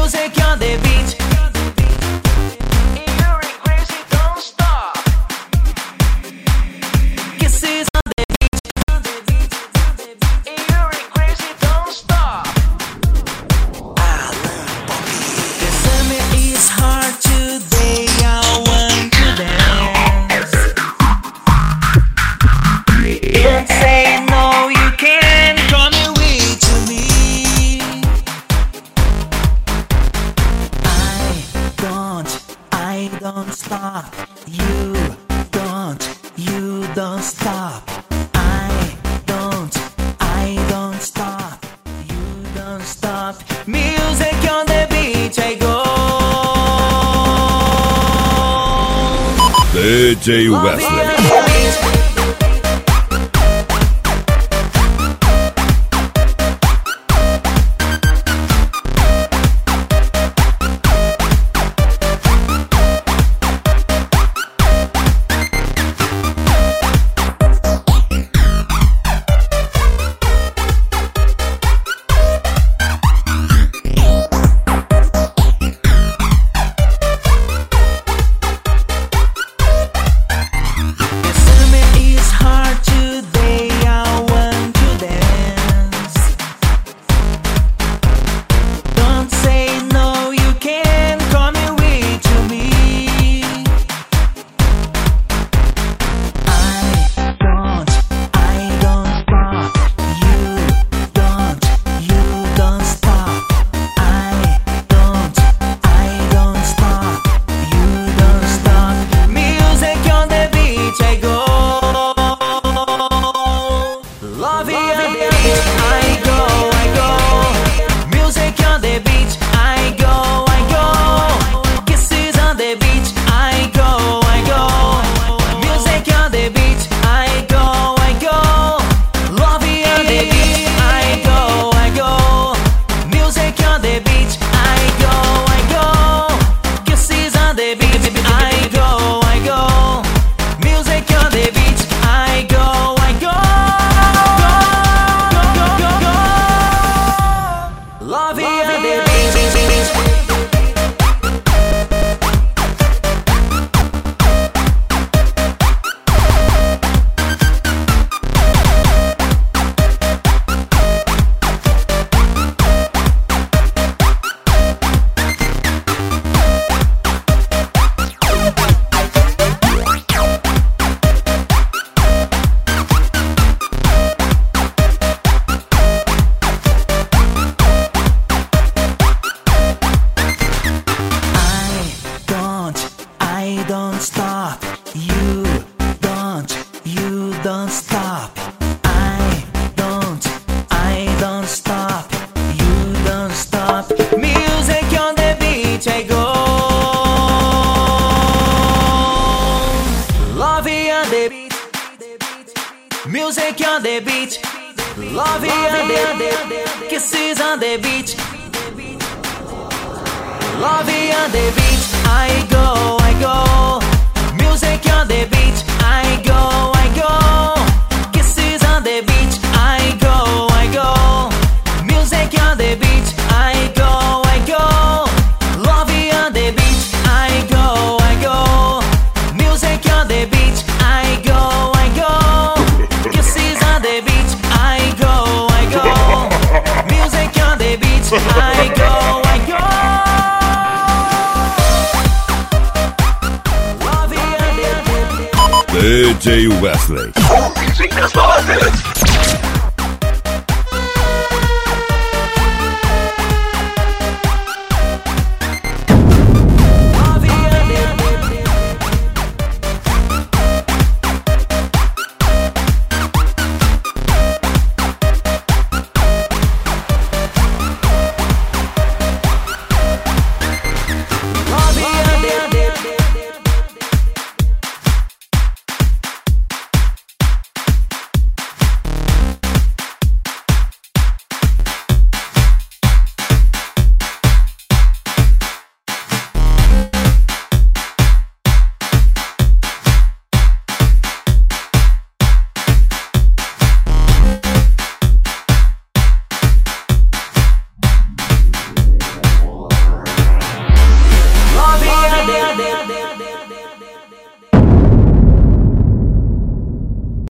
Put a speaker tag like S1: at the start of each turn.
S1: Music on the beach. You're crazy, don't stop. Kisses on the beach. You're crazy, don't stop. The summer is hard today. I want to dance. Don't say no, you can't come away to me. I don't stop. You don't stop. I don't stop. You don't stop. Music on the beach, I go.
S2: DJ Wesley.
S1: Music on the beach, love on the kisses on the beach, love on the beach. I go. Music on the beach, I go. Kisses on the beach, I go. Music on the beach, I go. Love on the beach, I go. Music on the beach, I go. Kisses on the beach, I go. Music on the beach, I go.
S2: DJ Wesley.
S3: Music nas baladas.
S1: on the beach.